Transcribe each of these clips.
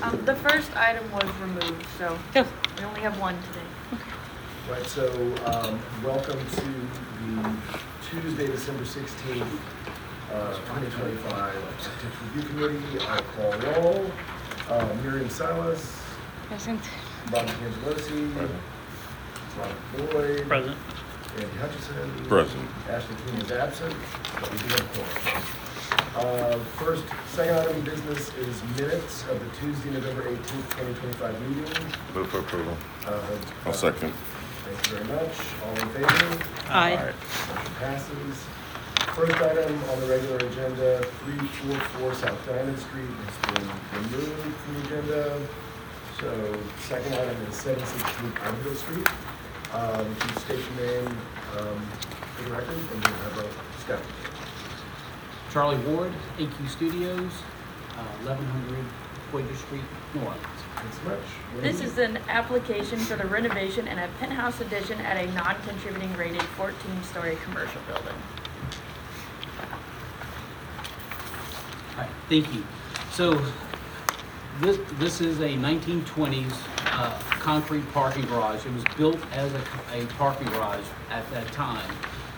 The first item was removed, so Yeah. we only have one today. Right, so, welcome to the Tuesday, December 16th, 2025 Architecture Review Committee. I'll call roll. Miriam Silas, Present. Bob Angelosi, Robert Boyd, Present. Andy Hutchison. Present. Ashley King is absent, but we do have a quorum. Second item of business is minutes of the Tuesday, November 18th, 2025 meeting. Move for approval. I'll Uh, second. Thank you very much. All in favor? Aye. Motion passes. First item on the regular agenda, 344 South Diamond Street has been removed from the agenda. So second item is 716 Idaho Street. Can you state your name for the record, and then have a step. Charlie Ward, AQ Studios, 1100 Voyager Street, New Orleans. Thanks so much. This is an application for the renovation and a penthouse addition at a non-contributing rated 14-story commercial building. All right, thank you. So this is a 1920s concrete parking garage. It was built as a parking garage at that time.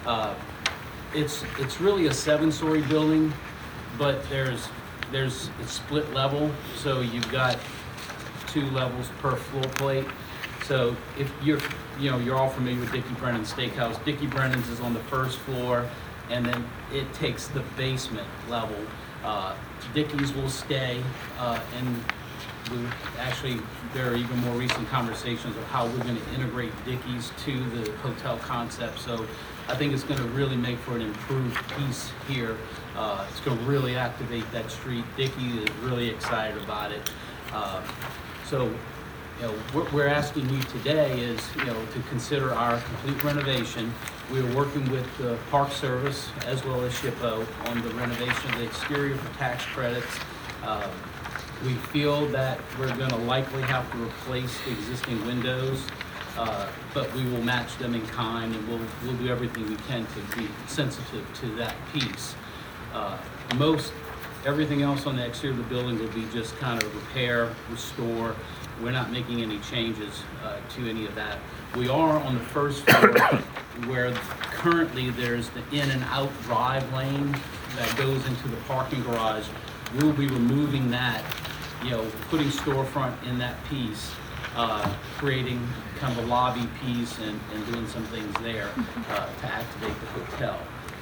It's really a 7-story building, but it's split level, so you've got 2 levels per floor plate. So if you're all familiar with Dickie Brennan's Steakhouse, Dickie Brennan's is on the first floor, and then it takes the basement level. Dickie's will stay, and there are even more recent conversations of how we're going to integrate Dickie's to the hotel concept. So I think it's going to really make for an improved piece here. It's going to really activate that street. Dickie is really excited about it. So, what we're asking you today is, to consider our complete renovation. We're working with the Park Service as well as SHPO on the renovation of the exterior for tax credits. We feel that we're going to likely have to replace the existing windows, but we will match them in kind, and we'll do everything we can to be sensitive to that piece. Everything else on the exterior of the building will be just kind of repair, restore. We're not making any changes to any of that. We are on the first floor where currently there's the in and out drive lane that goes into the parking garage. We'll be removing that, putting storefront in that piece, creating kind of a lobby piece and doing some things there to activate the hotel.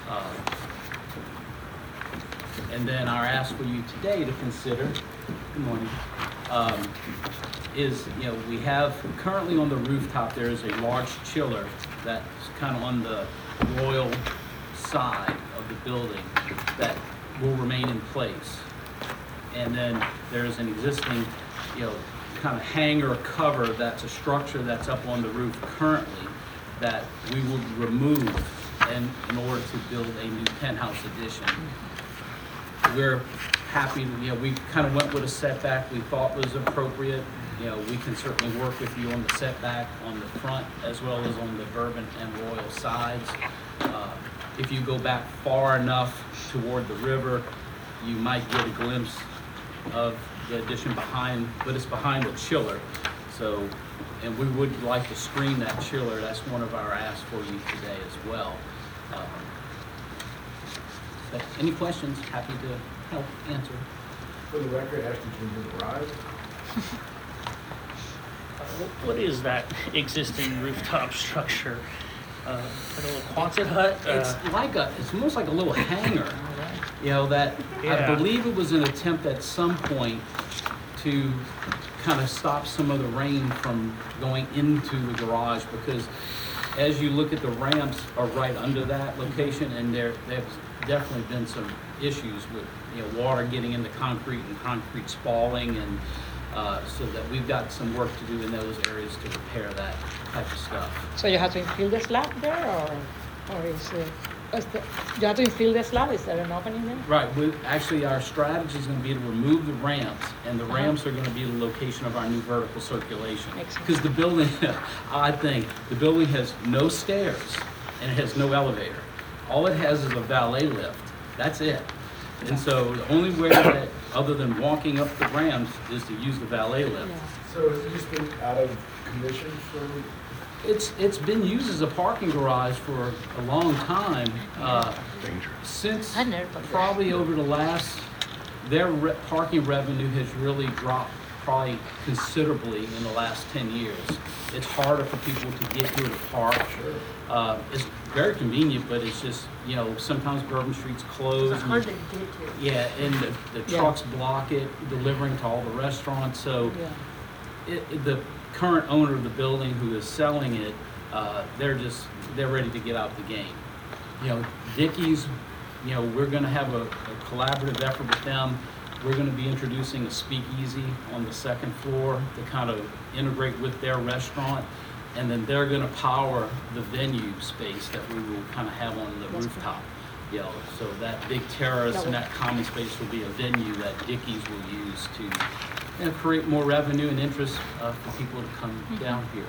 And then our ask for you today to consider, good morning, is, we have currently on the rooftop, there is a large chiller that's kind of on the royal side of the building that will remain in place. And then there's an existing, kind of hangar cover that's a structure that's up on the roof currently that we will remove in order to build a new penthouse addition. We're happy, we kind of went with a setback we thought was appropriate. We can certainly work with you on the setback on the front as well as on the Bourbon and Royal sides. If you go back far enough toward the river, you might get a glimpse of the addition behind, but it's behind the chiller. So, and we would like to screen that chiller. That's one of our asks for you today as well. But any questions, happy to help answer. For the record, Ashley King has arrived. What is that existing rooftop structure? Like a little Quonset hut? It's almost like a little hangar. That I Yeah. believe it was an attempt at some point to kind of stop some of the rain from going into the garage, because as you look at the ramps are right under that location, and there's definitely been some issues with water getting into concrete and concrete spalling, and so that we've got some work to do in those areas to repair that type of stuff. So you have to infill the slab there, or you have to infill the slab? Is there an opening there? Right, actually our strategy is going to be to remove the ramps, and the ramps are going to be the location of our new vertical circulation. Makes sense. Because the building, I think, the building has no stairs and it has no elevator. All it has is a valet lift. That's it. And so the only way that other than walking up the ramps, is to use the valet lift. Yeah. So has it just been out of commission for, It's been used as a parking garage for a long time, Dangerous. since I never thought that. probably over the last, their parking revenue has really dropped probably considerably in the last 10 years. It's harder for people to get here to park. sure, It's very convenient, but it's just, sometimes Bourbon Street's closed. It's hard to get to. Yeah, and the Yeah. trucks block it, delivering to all the restaurants, so Yeah. the current owner of the building who is selling it, they're ready to get out the game. Dickies, we're gonna have a collaborative effort with them. We're gonna be introducing a speakeasy on the second floor to kind of integrate with their restaurant. And then they're gonna power the venue space that we will kind of have on the That's rooftop. So that big terrace That and will- that common space will be a venue that Dickies will use to create more revenue and interest for people to come down here.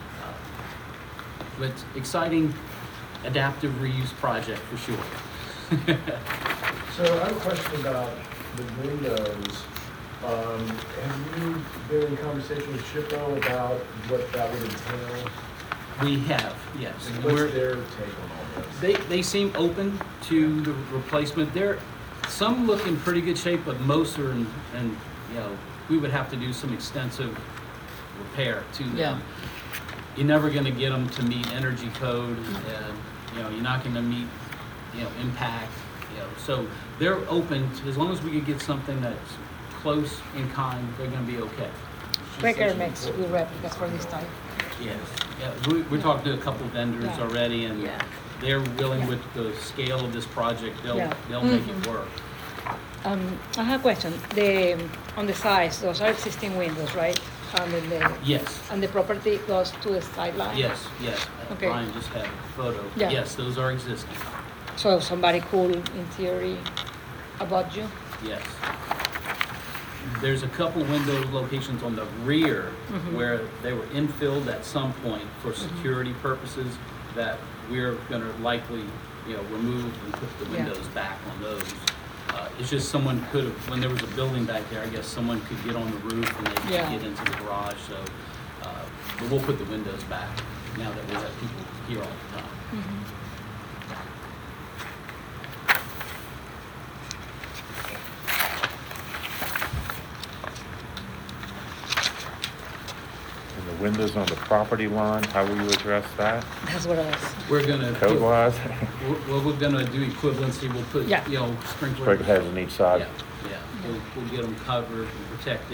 But exciting adaptive reuse project for sure. so I have a question about the windows. Have you been in conversation with SHPO about what that would entail? We have, yes. And We're- what's their take on all this? They seem open to the replacement. Some look in pretty good shape, but most are and we would have to do some extensive repair to them. Yeah. You're never gonna get them to meet energy code, and, you're not gonna meet, impact, so they're open to, as long as we could get something that's close in kind, they're gonna be okay. Breaker makes good replicas for this type. Yes, yeah, we're talking to a couple of vendors Yeah. already, and Yeah. they're willing Yeah. with the scale of this project, they'll Yeah. make it work. I have a question. On the sides, those are existing windows, right? And then Yes, and the property goes to the sideline? yes. Okay. Brian just had a photo. Yeah. Yes, those are existing, So somebody could, in theory, abut you? yes. There's a couple window locations on the rear Mhm. where they were infilled at some point for security purposes that we're gonna likely, remove and put the Yeah. windows back on those. It's just someone could have, when there was a building back there, I guess someone could get on the roof and they could Yeah. get into the garage, so, but we'll put the windows back now that we have people here all the time. And the windows on the property line, how will you address that? That's what I was. We're gonna, Code wise? we're gonna do equivalency, we'll put, Yeah. sprinklers. Sprinkler heads on each side? Yeah, we'll get them covered and protected.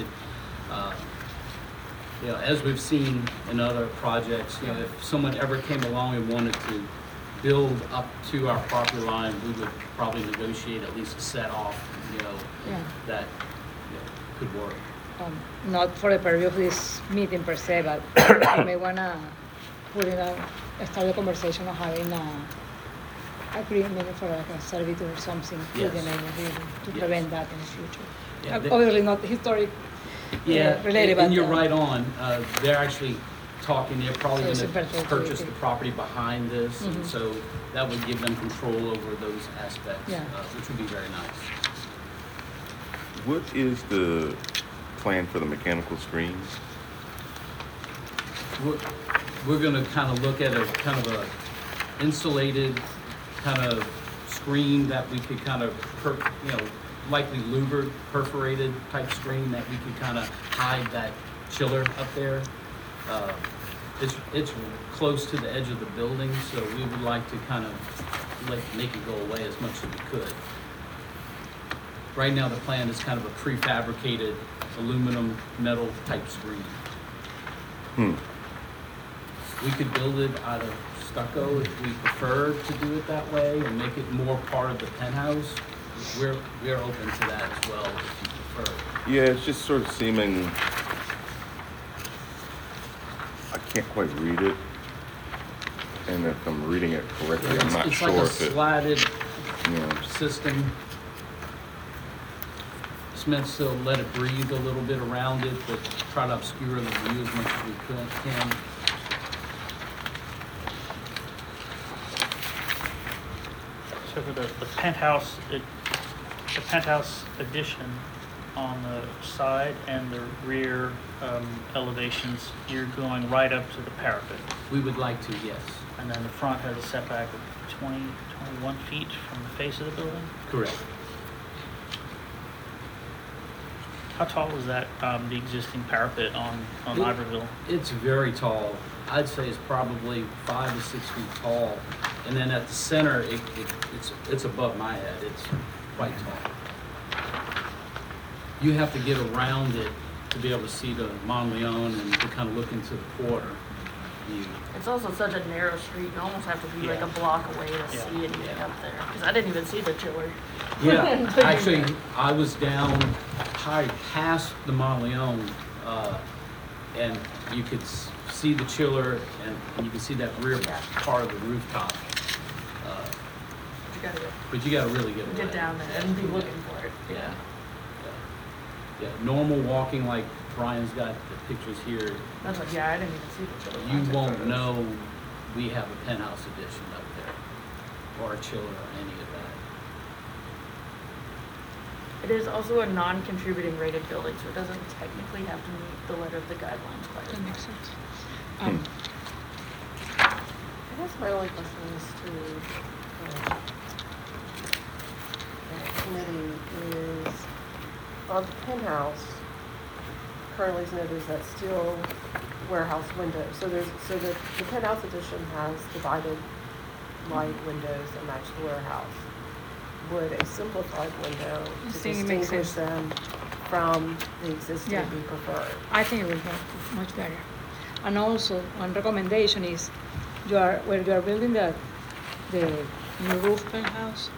As we've seen in other projects, if someone ever came along and wanted to build up to our property line, we would probably negotiate at least a set off, Yeah. that, could work. Not for the purview of this meeting per se, but you may wanna put in start a conversation of having a agreement for like a servitude or something with the Yes. neighborhood to Yes. prevent that in the future. Yeah, Obviously not historic Yeah, related, and you're but, right on. They're actually talking, they're probably So it's gonna a better purchase to- the property behind this, and Mhm. so that would give them control over those aspects, Yeah. which would be very nice. What is the plan for the mechanical screens? We're gonna kind of look at a insulated kind of screen that we could kind of, likely louvered, perforated type screen that we could kind of hide that chiller up there. It's close to the edge of the building, so we would like to kind of make it go away as much as we could. Right now, the plan is kind of a prefabricated aluminum metal type screen. We could build it out of stucco if we prefer to do it that way and make it more part of the penthouse. We're open to that as well if you prefer. Yeah, it's just sort of seeming, I can't quite read it. And if I'm reading it correctly, I'm not It's sure like a if it, slatted you know, system. Smiths will let it breathe a little bit around it, but try to obscure the view as much as we can. So for the penthouse, the penthouse addition, on the side and the rear elevations, you're going right up to the parapet. We would like to, yes. And then the front has a setback of 21 feet from the face of the building. Correct. How tall is that, the existing parapet on It- Iberville? It's very tall. I'd say it's probably 5 to 6 feet tall. And then at the center, it's above my head. It's quite tall. You have to get around it to be able to see the Monteleone and to kind of look into the quarter. It's also such a narrow street, you almost have to be like Yeah. a block away to Yeah. see anything up there. Because I didn't even see the chiller. Yeah, actually, I was down high past the Monteleone, and you could see the chiller and you could see that rear Yeah. part of the rooftop. You gotta But you gotta really get away. get down there and be looking for it. Yeah. Yeah, normal walking like Brian's got the pictures here, That's like, yeah, I didn't even see the chiller. you concept. won't know we have a penthouse edition up there, or a chiller or any of that. It is also a non-contributing rated building, so it doesn't technically have to meet the letter of the guidelines quite as That much. makes sense. I guess my only question is to the committee is, on the penthouse, currently is noted as that steel warehouse window. So the penthouse edition has divided light windows that match the warehouse. Would a simplified window I to think it makes distinguish sense. them from the existing Yeah. be preferred? I think it will be much better. And also, one recommendation is, where you are building the new roof penthouse,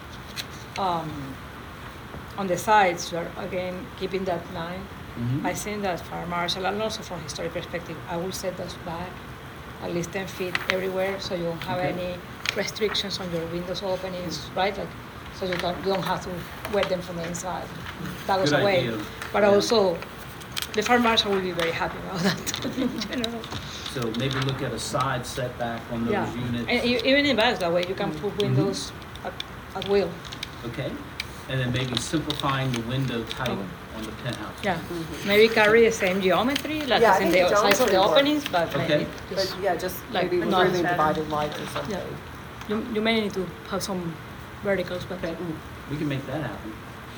on the sides, you are again keeping that line. Mhm. I think that for Marshall, and also from historic perspective, I will set those back at least 10 feet everywhere, so you won't have Okay. any restrictions on your windows openings, right? Like, so you don't have to wet them from the inside. That goes Good away. idea. But Yeah. also, the fire marshal will be very happy about that in general. So maybe look at a side setback on those Yeah, units. and even in back that way, you can put windows at will. Okay, and then maybe simplifying the window type Oh. on the penthouse. Yeah, maybe carry the same geometry, like Yeah, I as in think the the size of the geometry openings, but Okay. maybe But just, yeah, just like maybe not- removing divided lights or something. yeah. You may need to have some verticals, but Okay, we can make that happen.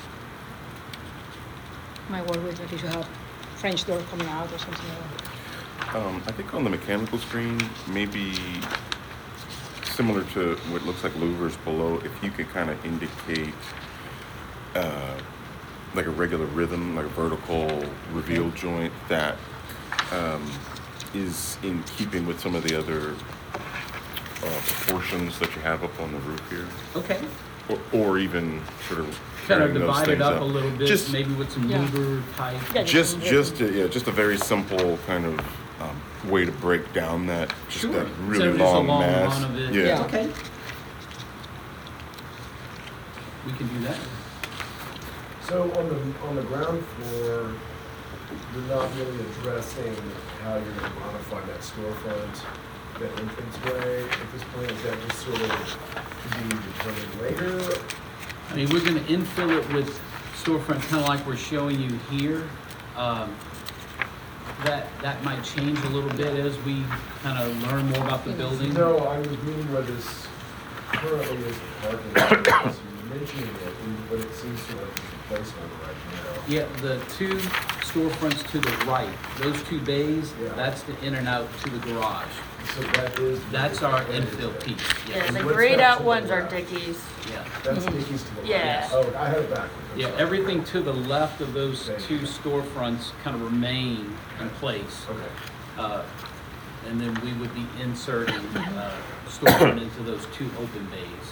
might work with like if you have French door coming out or something like that. I think on the mechanical screen, maybe similar to what looks like louvers below, if you could kind of indicate like a regular rhythm, like a vertical reveal joint that is in keeping with some of the other proportions that you have up on the roof here, Okay, or even sort of kind of pairing those divide it things up a little bit, Just- maybe with some Yeah. louver type. Yeah, Just some just a very simple kind of way to break down that Sure. that Instead really of just a long long mass. run of it. Yeah. Yeah. Okay. We can do that. So on the ground floor, you're not really addressing how you're gonna modify that storefront, that entranceway at this point, is that just sort of to be determined later? I mean, we're gonna infill it with storefront, kind of like we're showing you here. That might change a little bit as we kind of learn more about the building. No, I was meaning where this currently is parking lot, so you're mentioning it, but it seems to like a placeholder right now. Yeah, the two storefronts to the right, those two bays, Yeah. that's the in and out to the garage. So that is. That's our infill piece. Yeah, Yes. the What's grayed that out to the ones are left? Dickies. Yeah. That's Dickies to the left? Yeah. Oh, I had it backwards. I'm Yeah, sorry. everything to the left of those Thank two you. storefronts kind of remain in place. Okay. And then we would be inserting storefront into those two open bays.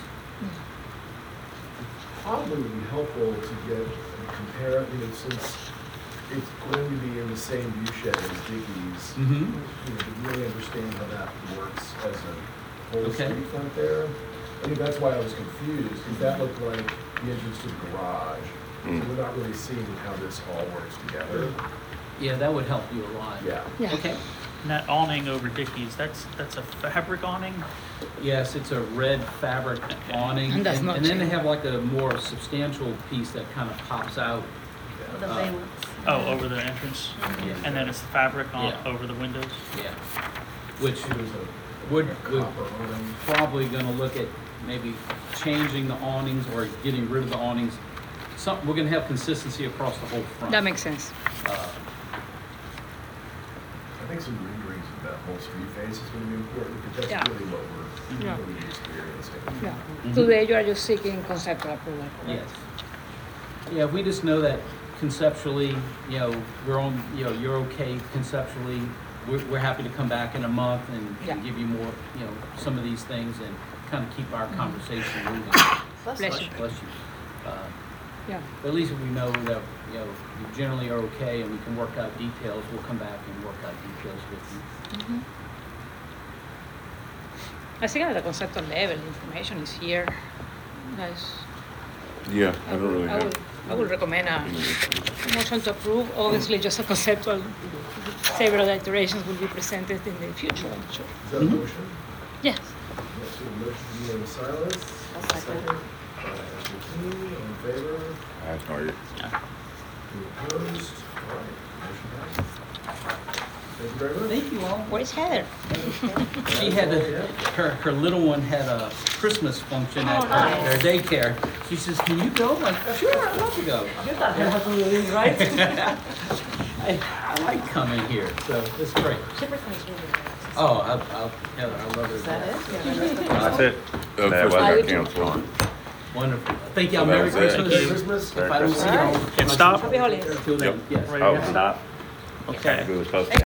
Probably would be helpful to get a compare, since it's going to be in the same view shed as Dickies, Mm-hmm. to really understand how that works as a whole Okay. street front there. I think that's why I was confused, because that looked like the entrance to the garage. So Mm. we're not really seeing how this all works together. Yeah, that would help you a lot. Yeah. Yeah. Okay. And that awning over Dickies, that's a fabric awning? Yes, it's a red fabric awning. And that's not And then they change. have like a more substantial piece that kind of pops out the Uh, valance. Oh, over the entrance, Yeah. and then it's the fabric on, Yeah. over the windows? Yeah. Which we're probably gonna look at maybe changing the awnings or getting rid of the awnings. We're gonna have consistency across the whole front. That makes sense. Uh, I think some renderings of that whole street face is gonna be important, because Yeah. that's really what Yeah. we're experiencing. Yeah. Mhm. Today you are just seeking conceptual approval, correct? Yes. Yeah, we just know that conceptually, we're on, you're okay conceptually. We're happy to come back in a month and Yeah. give you more, some of these things and kind of keep our conversation moving. Bless Bless you. you. Bless you. Yeah. But at least we know that, you generally are okay and we can work out details. We'll come back and work out details with you. I think at the conceptual level, information is here. Guys, Yeah, I don't really have. I would recommend a any issue. motion to approve. Obviously, just a conceptual, several iterations will be presented in the future, I'm sure. Is that a motion? Yes. Yes, so the motion is Leona Silas. I'll second. By Ashley Key, all in favor? I have no idea. Any opposed? All right, motion passes. Thank you very much. Thank you all. Where's Heather? She had, her little one had a Christmas function at their daycare. She says, "Can you go?" I'm like, "Sure, I'd love to go." I like coming here, so it's great. Oh, Heather, I love her. Is that it? That's it. First That got was- canceled. Wonderful. Thank y'all. So that Merry was it. Christmas. Merry Christmas. If I don't see y'all. Can stop? Happy holidays. Till then, yes. Oh, Stop? Okay. we were supposed to